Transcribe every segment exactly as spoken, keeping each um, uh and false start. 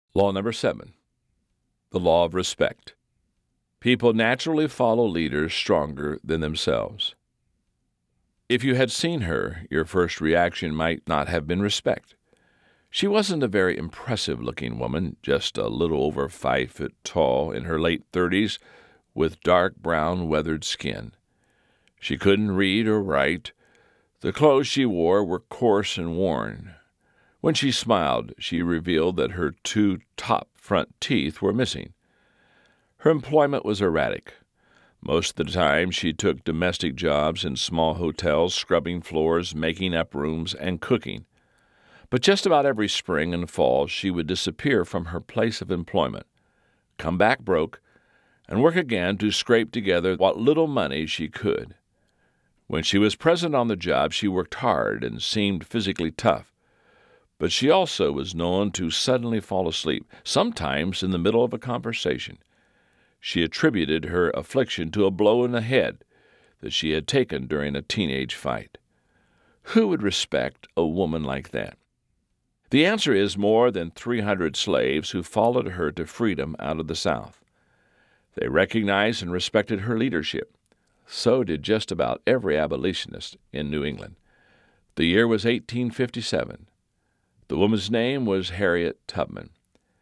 Law number seven, the law of respect. People naturally follow leaders stronger than themselves. If you had seen her, your first reaction might not have been respect. She wasn't a very impressive-looking woman, just a little over five foot tall, in her late thirties, with dark brown weathered skin. She couldn't read or write. The clothes she wore were coarse and worn. When she smiled, she revealed that her two top front teeth were missing. Her employment was erratic. Most of the time, she took domestic jobs in small hotels, scrubbing floors, making up rooms, and cooking. But just about every spring and fall, she would disappear from her place of employment, come back broke, and work again to scrape together what little money she could. When she was present on the job, she worked hard and seemed physically tough. But she also was known to suddenly fall asleep, sometimes in the middle of a conversation. She attributed her affliction to a blow in the head that she had taken during a teenage fight. Who would respect a woman like that? The answer is more than three hundred slaves who followed her to freedom out of the South. They recognized and respected her leadership. So did just about every abolitionist in New England. The year was eighteen fifty-seven. The woman's name was Harriet Tubman.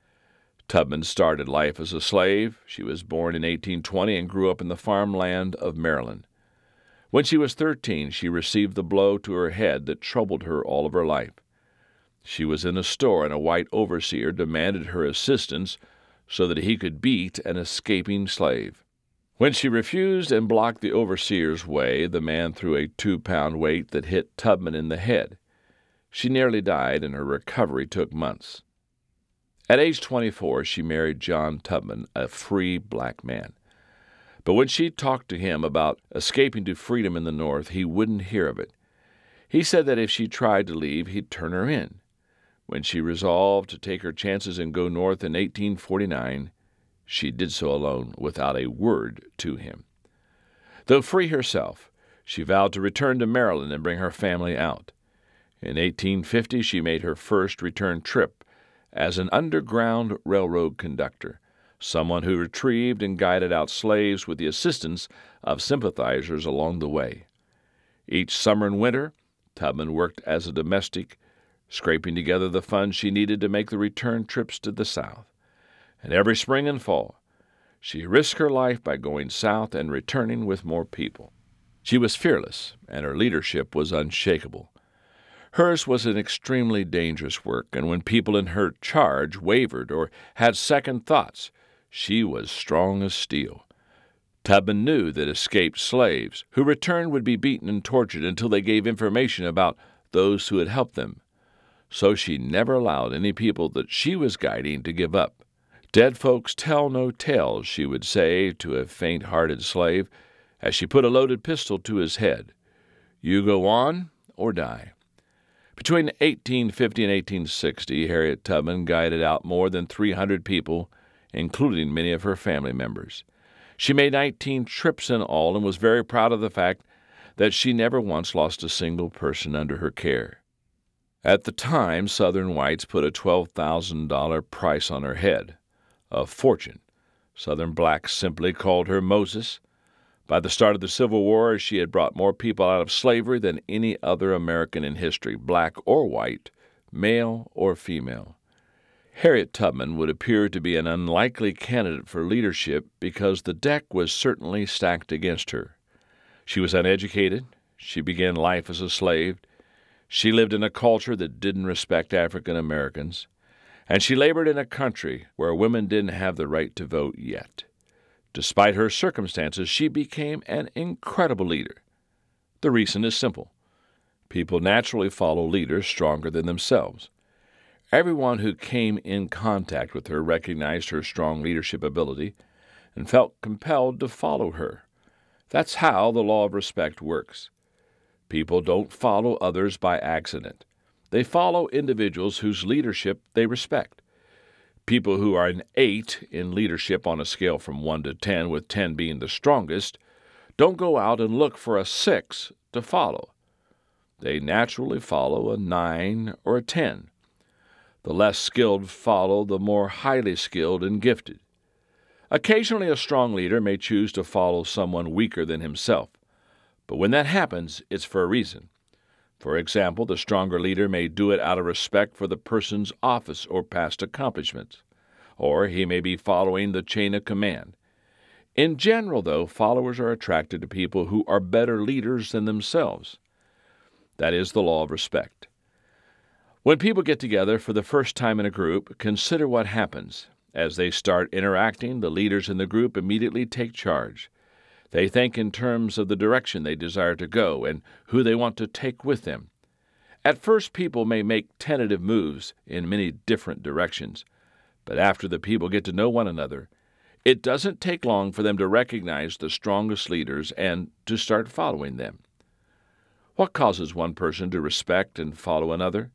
Tubman started life as a slave. She was born in eighteen twenty and grew up in the farmland of Maryland. When she was thirteen, she received the blow to her head that troubled her all of her life. She was in a store, and a white overseer demanded her assistance so that he could beat an escaping slave. When she refused and blocked the overseer's way, the man threw a two-pound weight that hit Tubman in the head. She nearly died, and her recovery took months. At age twenty-four, she married John Tubman, a free black man. But when she talked to him about escaping to freedom in the North, he wouldn't hear of it. He said that if she tried to leave, he'd turn her in. When she resolved to take her chances and go north in eighteen forty-nine, she did so alone, without a word to him. Though free herself, she vowed to return to Maryland and bring her family out. In eighteen fifty, she made her first return trip as an Underground Railroad conductor, someone who retrieved and guided out slaves with the assistance of sympathizers along the way. Each summer and winter, Tubman worked as a domestic, scraping together the funds she needed to make the return trips to the South. And every spring and fall, she risked her life by going south and returning with more people. She was fearless, and her leadership was unshakable. Hers was an extremely dangerous work, and when people in her charge wavered or had second thoughts, she was strong as steel. Tubman knew that escaped slaves who returned would be beaten and tortured until they gave information about those who had helped them. So she never allowed any people that she was guiding to give up. "Dead folks tell no tales," she would say to a faint-hearted slave as she put a loaded pistol to his head. "You go on or die." Between eighteen fifty and eighteen sixty, Harriet Tubman guided out more than three hundred people, including many of her family members. She made nineteen trips in all and was very proud of the fact that she never once lost a single person under her care. At the time, Southern whites put a twelve thousand dollars price on her head, a fortune. Southern blacks simply called her Moses. By the start of the Civil War, she had brought more people out of slavery than any other American in history, black or white, male or female. Harriet Tubman would appear to be an unlikely candidate for leadership because the deck was certainly stacked against her. She was uneducated. She began life as a slave. She lived in a culture that didn't respect African Americans. And she labored in a country where women didn't have the right to vote yet. Despite her circumstances, she became an incredible leader. The reason is simple. People naturally follow leaders stronger than themselves. Everyone who came in contact with her recognized her strong leadership ability and felt compelled to follow her. That's how the law of respect works. People don't follow others by accident. They follow individuals whose leadership they respect. People who are an eight in leadership on a scale from one to ten, with ten being the strongest, don't go out and look for a six to follow. They naturally follow a nine or a ten. The less skilled follow the more highly skilled and gifted. Occasionally, a strong leader may choose to follow someone weaker than himself, but when that happens, it's for a reason. For example, the stronger leader may do it out of respect for the person's office or past accomplishments, or he may be following the chain of command. In general, though, followers are attracted to people who are better leaders than themselves. That is the law of respect. When people get together for the first time in a group, consider what happens. As they start interacting, the leaders in the group immediately take charge. They think in terms of the direction they desire to go and who they want to take with them. At first, people may make tentative moves in many different directions, but after the people get to know one another, it doesn't take long for them to recognize the strongest leaders and to start following them. What causes one person to respect and follow another?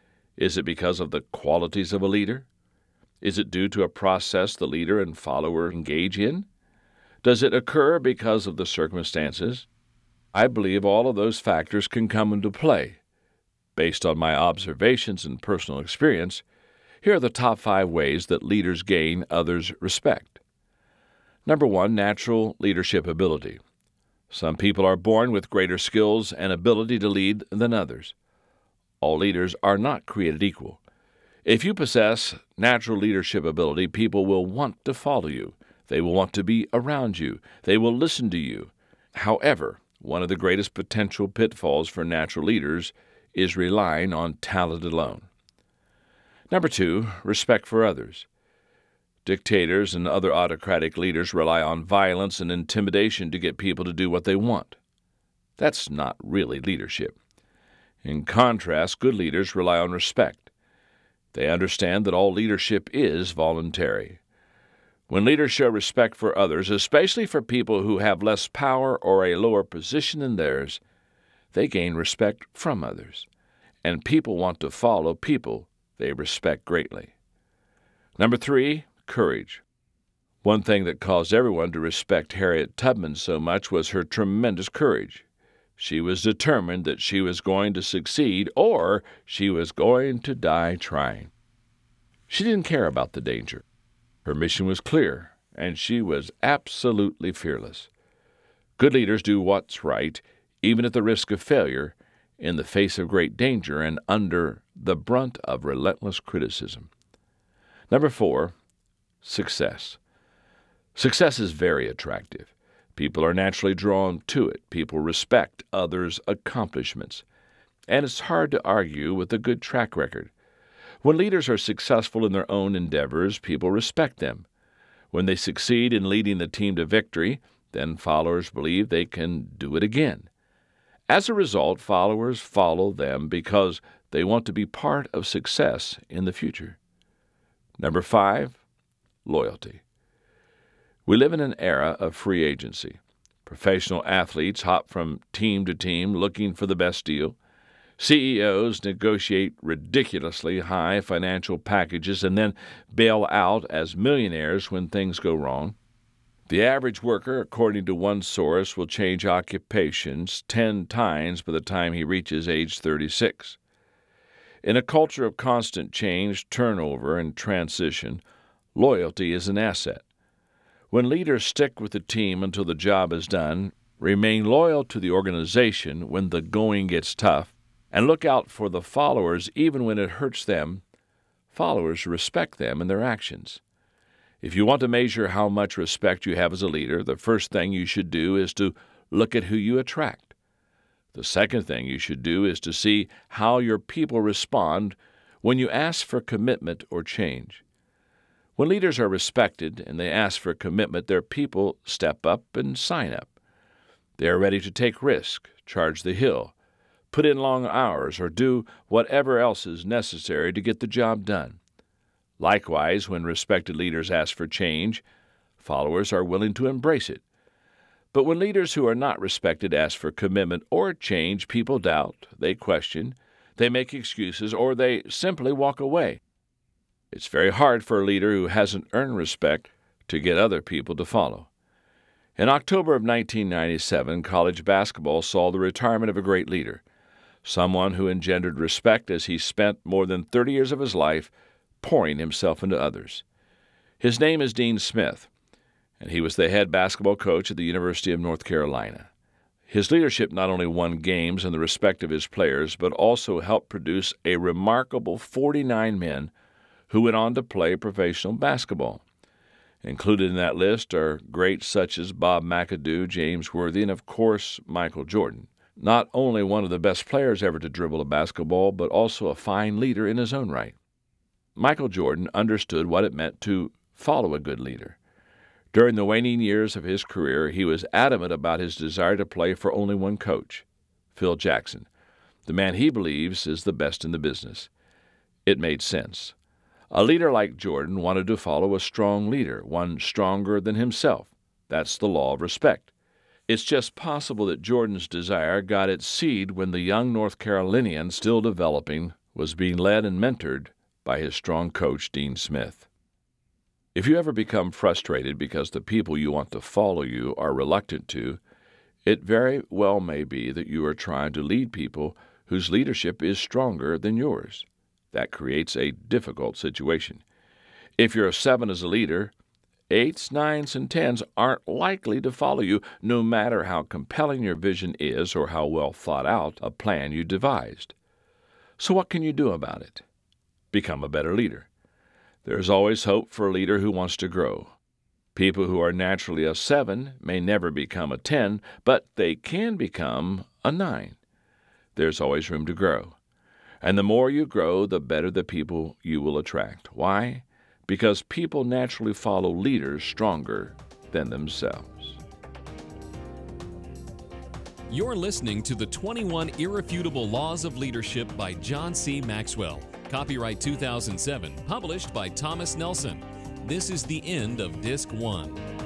Is it because of the qualities of a leader? Is it due to a process the leader and follower engage in? Does it occur because of the circumstances? I believe all of those factors can come into play. Based on my observations and personal experience, here are the top five ways that leaders gain others' respect. Number one, natural leadership ability. Some people are born with greater skills and ability to lead than others. All leaders are not created equal. If you possess natural leadership ability, people will want to follow you. They will want to be around you. They will listen to you. However, one of the greatest potential pitfalls for natural leaders is relying on talent alone. Number two, respect for others. Dictators and other autocratic leaders rely on violence and intimidation to get people to do what they want. That's not really leadership. In contrast, good leaders rely on respect. They understand that all leadership is voluntary. When leaders show respect for others, especially for people who have less power or a lower position than theirs, they gain respect from others. And people want to follow people they respect greatly. Number three, courage. One thing that caused everyone to respect Harriet Tubman so much was her tremendous courage. She was determined that she was going to succeed or she was going to die trying. She didn't care about the danger. Her mission was clear, and she was absolutely fearless. Good leaders do what's right, even at the risk of failure, in the face of great danger and under the brunt of relentless criticism. Number four, success. Success is very attractive. People are naturally drawn to it. People respect others' accomplishments. And it's hard to argue with a good track record. When leaders are successful in their own endeavors, people respect them. When they succeed in leading the team to victory, then followers believe they can do it again. As a result, followers follow them because they want to be part of success in the future. Number five, loyalty. We live in an era of free agency. Professional athletes hop from team to team looking for the best deal. C E Os negotiate ridiculously high financial packages and then bail out as millionaires when things go wrong. The average worker, according to one source, will change occupations ten times by the time he reaches age thirty-six. In a culture of constant change, turnover, and transition, loyalty is an asset. When leaders stick with the team until the job is done, remain loyal to the organization when the going gets tough, and look out for the followers even when it hurts them, followers respect them and their actions. If you want to measure how much respect you have as a leader, the first thing you should do is to look at who you attract. The second thing you should do is to see how your people respond when you ask for commitment or change. When leaders are respected and they ask for commitment, their people step up and sign up. They are ready to take risk, charge the hill, put in long hours, or do whatever else is necessary to get the job done. Likewise, when respected leaders ask for change, followers are willing to embrace it. But when leaders who are not respected ask for commitment or change, people doubt, they question, they make excuses, or they simply walk away. It's very hard for a leader who hasn't earned respect to get other people to follow. In October of nineteen ninety-seven, college basketball saw the retirement of a great leader. someone who engendered respect as he spent more than thirty years of his life pouring himself into others. His name is Dean Smith, and he was the head basketball coach at the University of North Carolina. His leadership not only won games and the respect of his players, but also helped produce a remarkable forty-nine men who went on to play professional basketball. Included in that list are greats such as Bob McAdoo, James Worthy, and of course Michael Jordan. Not only one of the best players ever to dribble a basketball, but also a fine leader in his own right. Michael Jordan understood what it meant to follow a good leader. During the waning years of his career, he was adamant about his desire to play for only one coach, Phil Jackson, the man he believes is the best in the business. It made sense. A leader like Jordan wanted to follow a strong leader, one stronger than himself. That's the law of respect. It's just possible that Jordan's desire got its seed when the young North Carolinian, still developing, was being led and mentored by his strong coach, Dean Smith. If you ever become frustrated because the people you want to follow you are reluctant to, it very well may be that you are trying to lead people whose leadership is stronger than yours. That creates a difficult situation. If you're a seven as a leader, eights, nines, and tens aren't likely to follow you, no matter how compelling your vision is or how well thought out a plan you devised. So what can you do about it? Become a better leader. There's always hope for a leader who wants to grow. People who are naturally a seven may never become a ten, but they can become a nine. There's always room to grow. And the more you grow, the better the people you will attract. Why? Because people naturally follow leaders stronger than themselves. You're listening to the twenty-one Irrefutable Laws of Leadership by John C. Maxwell. Copyright two thousand seven, published by Thomas Nelson. This is the end of Disc one.